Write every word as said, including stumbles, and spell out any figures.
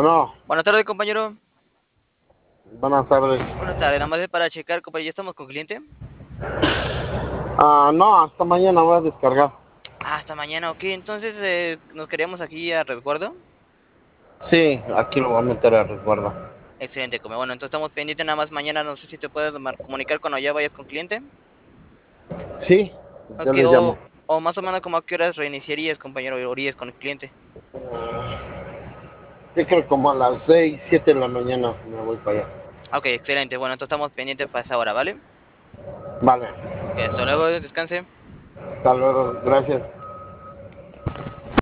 Bueno, Buenas tardes, compañero. buenas tardes. Buenas tardes, nada más es para checar, compañero, ¿ya estamos con cliente? Ah, no, hasta mañana voy a descargar. Ah, hasta mañana, ok. Entonces, eh, nos queríamos aquí a resguardo. Sí, aquí lo voy a meter a resguardo. Excelente, como bueno, entonces estamos pendientes nada más mañana, no sé si te puedes mar- comunicar cuando ya vayas con cliente. Sí, yo Ok, les llamo. o, o más o menos como a qué horas reiniciarías, compañero, o irías con el cliente. Yo creo como a las seis, siete de la mañana me voy para allá. Ok, excelente, bueno, entonces estamos pendientes para esa hora, ¿vale? Vale, Ok, hasta luego, descanse. hasta luego, gracias.